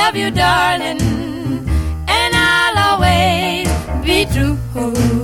love you, darling, and I'll always be true.